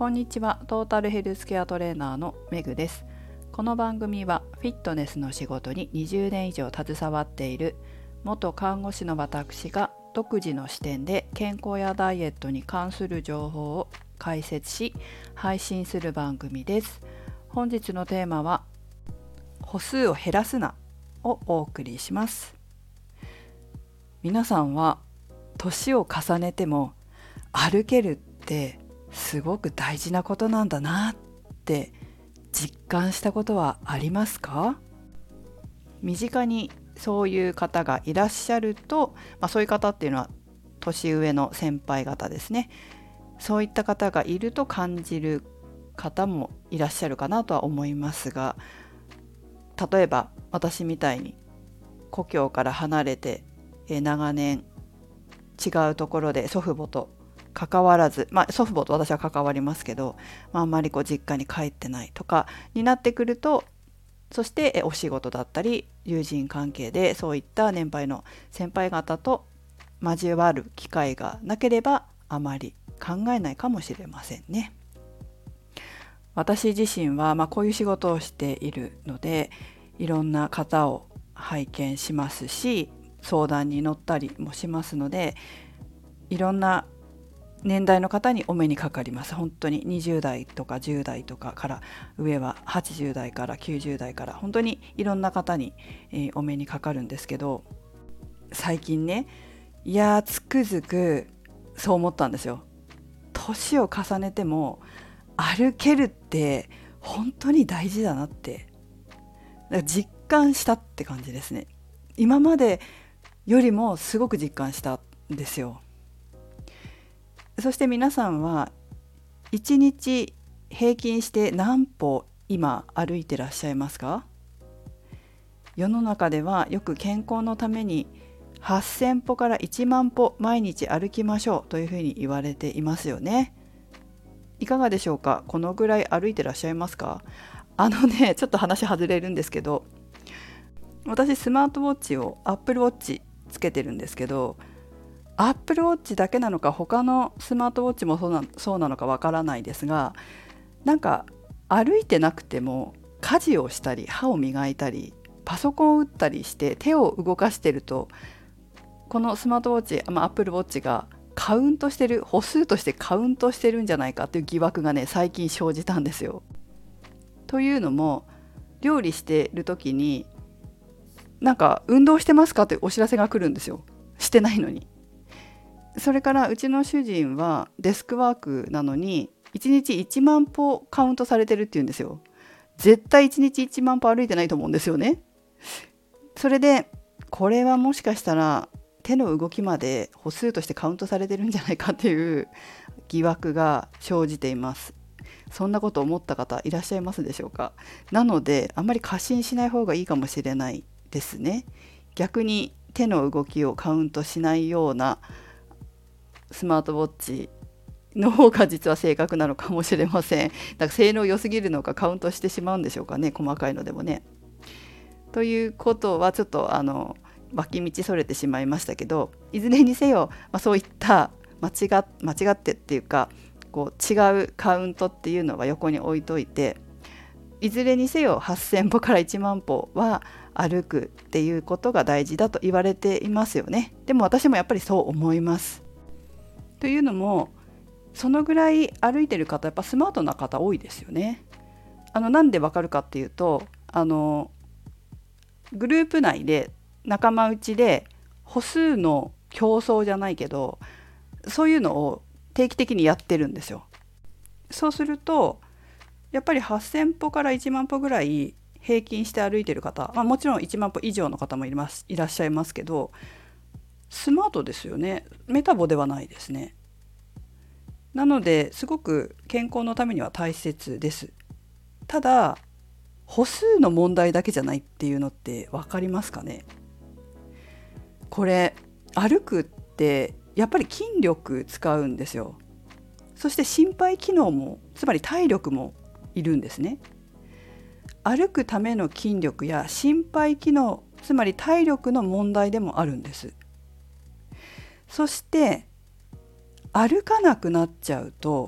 こんにちは。トータルヘルスケアトレーナーのメグです。この番組はフィットネスの仕事に20年以上携わっている元看護師の私が独自の視点で健康やダイエットに関する情報を解説し配信する番組です。本日のテーマは歩数を減らすなをお送りします。皆さんは年を重ねても歩けるってすごく大事なことなんだなって実感したことはありますか？身近にそういう方がいらっしゃると、そういう方っていうのは年上の先輩方ですね。そういった方がいると感じる方もいらっしゃるかなとは思いますが、例えば私みたいに故郷から離れて長年違うところで祖父母と関わらず、祖父母と私は関わりますけど、あんまり実家に帰ってないとかになってくると、そしてお仕事だったり友人関係でそういった年配の先輩方と交わる機会がなければあまり考えないかもしれませんね。私自身はこういう仕事をしているので、いろんな方を拝見しますし、相談に乗ったりもしますので、いろんな年代の方にお目にかかります。本当に20代とか10代とかから上は80代から90代から本当にいろんな方に、お目にかかるんですけど、最近ね、つくづくそう思ったんですよ。年を重ねても歩けるって本当に大事だなって実感したって感じですね。今までよりもすごく実感したんですよ。そして皆さんは1日平均して何歩今歩いてらっしゃいますか？世の中ではよく健康のために8000歩から1万歩毎日歩きましょうというふうに言われていますよね。いかがでしょうか？このぐらい歩いてらっしゃいますか？ちょっと話外れるんですけど、私スマートウォッチを Apple Watch つけてるんですけど、Apple Watch だけなのか他のスマートウォッチもそうなのかわからないですが、歩いてなくても家事をしたり歯を磨いたりパソコンを打ったりして手を動かしてると、このスマートウォッチ、Apple Watch がカウントしてる、歩数としてカウントしてるんじゃないかっていう疑惑がね、最近生じたんですよ。というのも、料理してる時に運動してますかってお知らせが来るんですよ。してないのに。それからうちの主人はデスクワークなのに1日1万歩カウントされてるっていうんですよ。絶対1日1万歩歩いてないと思うんですよね。それでこれはもしかしたら手の動きまで歩数としてカウントされてるんじゃないかっていう疑惑が生じています。そんなこと思った方いらっしゃいますでしょうか？なのであんまり過信しない方がいいかもしれないですね。逆に手の動きをカウントしないようなスマートウォッチの方が実は正確なのかもしれません。性能良すぎるのかカウントしてしまうんでしょうかね、細かいのでもね。ということはちょっと脇道それてしまいましたけど、いずれにせよ、そういった間違ってっていうか違うカウントっていうのは横に置いといて、いずれにせよ8000歩から1万歩は歩くっていうことが大事だと言われていますよね。でも私もやっぱりそう思います。というのも、そのぐらい歩いてる方、やっぱスマートな方多いですよね。なんでわかるかっていうと、グループ内で仲間内で歩数の競争じゃないけど、そういうのを定期的にやってるんですよ。そうするとやっぱり8000歩から1万歩ぐらい平均して歩いてる方、もちろん1万歩以上の方もいらっしゃいますけど、スマートですよね。メタボではないですね。なのですごく健康のためには大切です。ただ歩数の問題だけじゃないっていうのって分かりますかね？これ歩くってやっぱり筋力使うんですよ。そして心肺機能も、つまり体力もいるんですね。歩くための筋力や心肺機能、つまり体力の問題でもあるんです。そして歩かなくなっちゃうと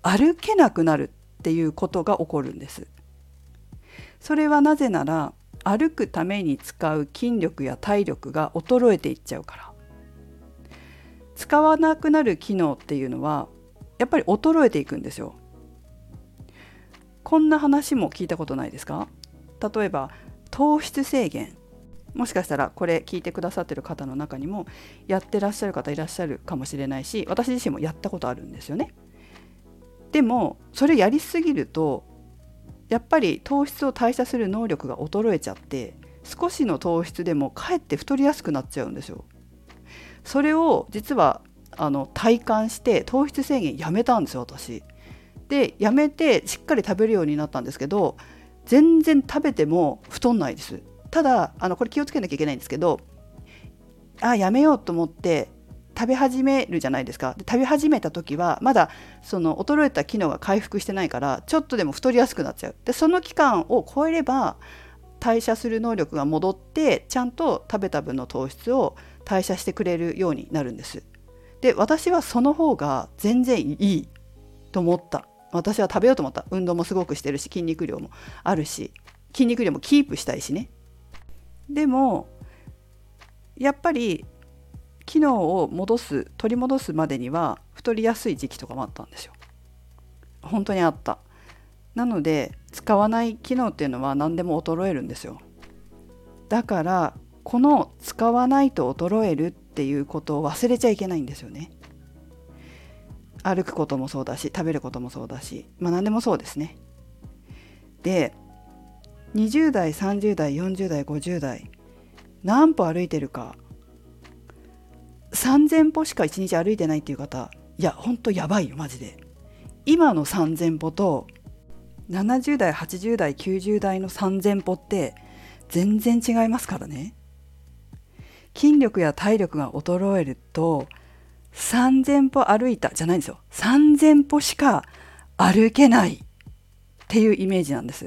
歩けなくなるっていうことが起こるんです。それはなぜなら、歩くために使う筋力や体力が衰えていっちゃうから。使わなくなる機能っていうのはやっぱり衰えていくんですよ。こんな話も聞いたことないですか？例えば糖質制限、もしかしたらこれ聞いてくださってる方の中にもやってらっしゃる方いらっしゃるかもしれないし、私自身もやったことあるんですよね。でもそれやりすぎるとやっぱり糖質を代謝する能力が衰えちゃって、少しの糖質でもかえって太りやすくなっちゃうんですよ。それを実は体感して糖質制限やめたんですよ、私。でやめてしっかり食べるようになったんですけど、全然食べても太んないです。ただこれ気をつけなきゃいけないんですけど、やめようと思って食べ始めるじゃないですか。で食べ始めた時はまだその衰えた機能が回復してないから、ちょっとでも太りやすくなっちゃう。でその期間を超えれば代謝する能力が戻って、ちゃんと食べた分の糖質を代謝してくれるようになるんです。で私はその方が全然いいと思った。私は食べようと思った。運動もすごくしてるし、筋肉量もあるし、筋肉量もキープしたいしね。でもやっぱり機能を取り戻すまでには太りやすい時期とかもあったんですよ。本当にあった。なので使わない機能っていうのは何でも衰えるんですよ。だからこの使わないと衰えるっていうことを忘れちゃいけないんですよね。歩くこともそうだし、食べることもそうだし、何でもそうですね。で、20代、30代、40代、50代、何歩歩いてるか、3000歩しか1日歩いてないっていう方、いやほんとやばいよマジで。今の3000歩と70代、80代、90代の3000歩って全然違いますからね。筋力や体力が衰えると、3000歩歩いたじゃないんですよ。3000歩しか歩けないっていうイメージなんです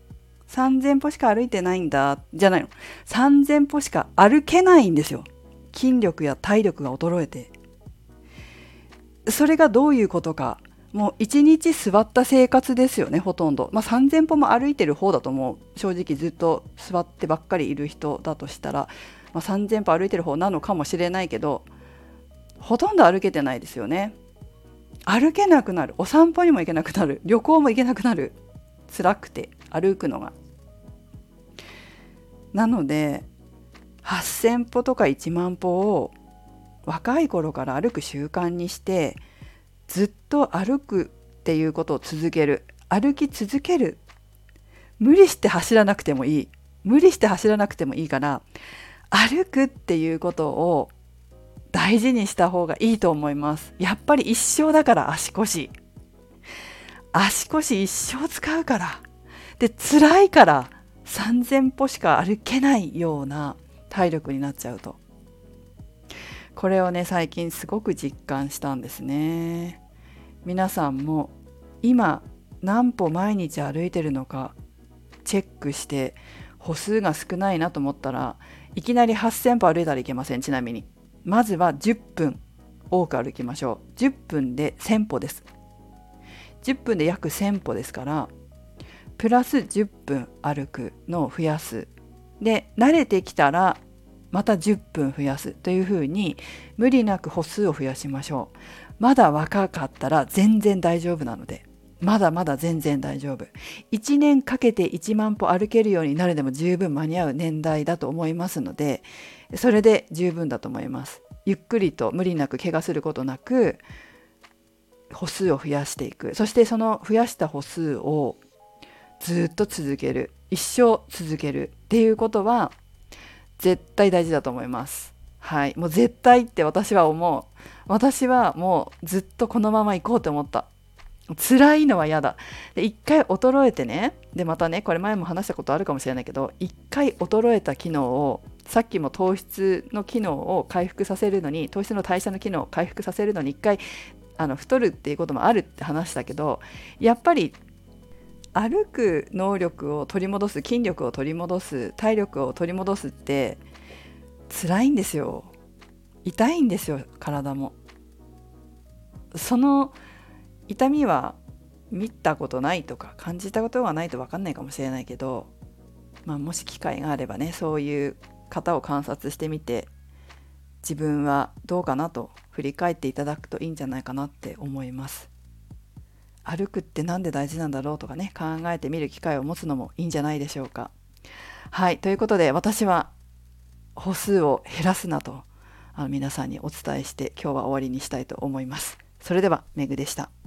。3000歩しか歩いてないんだじゃないの。3000歩しか歩けないんですよ。筋力や体力が衰えて。それがどういうことか。もう一日座った生活ですよね、ほとんど。3000歩も歩いてる方だと思う。正直ずっと座ってばっかりいる人だとしたら、3000歩歩いてる方なのかもしれないけど、ほとんど歩けてないですよね。歩けなくなる。お散歩にも行けなくなる。旅行も行けなくなる。辛くて歩くのが。なので8000歩とか1万歩を若い頃から歩く習慣にして、ずっと歩くっていうことを続ける。歩き続ける。無理して走らなくてもいい。無理して走らなくてもいいから、歩くっていうことを大事にした方がいいと思います。やっぱり一生だから、足腰一生使うから。で辛いから、3000歩しか歩けないような体力になっちゃうと。これをね、最近すごく実感したんですね。皆さんも今何歩毎日歩いてるのかチェックして、歩数が少ないなと思ったら、いきなり8000歩歩いたらいけません。ちなみにまずは10分多く歩きましょう。10分で1000歩です。10分で約1000歩ですから、プラス10分歩くのを増やす。で慣れてきたらまた10分増やすというふうに、無理なく歩数を増やしましょう。まだ若かったら全然大丈夫なので、まだまだ全然大丈夫。1年かけて1万歩歩けるようになるでも十分間に合う年代だと思いますので、それで十分だと思います。ゆっくりと無理なく怪我することなく歩数を増やしていく。そしてその増やした歩数をずっと続ける。一生続けるっていうことは絶対大事だと思います。はい、もう絶対って私は思う。私はもうずっとこのまま行こうと思った。辛いのは嫌だ。で一回衰えてね、でまたね、これ前も話したことあるかもしれないけど、一回衰えた機能を、さっきも糖質の機能を回復させるのに、糖質の代謝の機能を回復させるのに一回太るっていうこともあるって話したけど、やっぱり歩く能力を取り戻す、筋力を取り戻す、体力を取り戻すって辛いんですよ。痛いんですよ、体も。その痛みは見たことないとか感じたことがないと分かんないかもしれないけど、もし機会があればね、そういう方を観察してみて、自分はどうかなと振り返っていただくといいんじゃないかなって思います。歩くってなんで大事なんだろうとかね、考えてみる機会を持つのもいいんじゃないでしょうか。はい、ということで私は歩数を減らすなと皆さんにお伝えして今日は終わりにしたいと思います。それではめぐでした。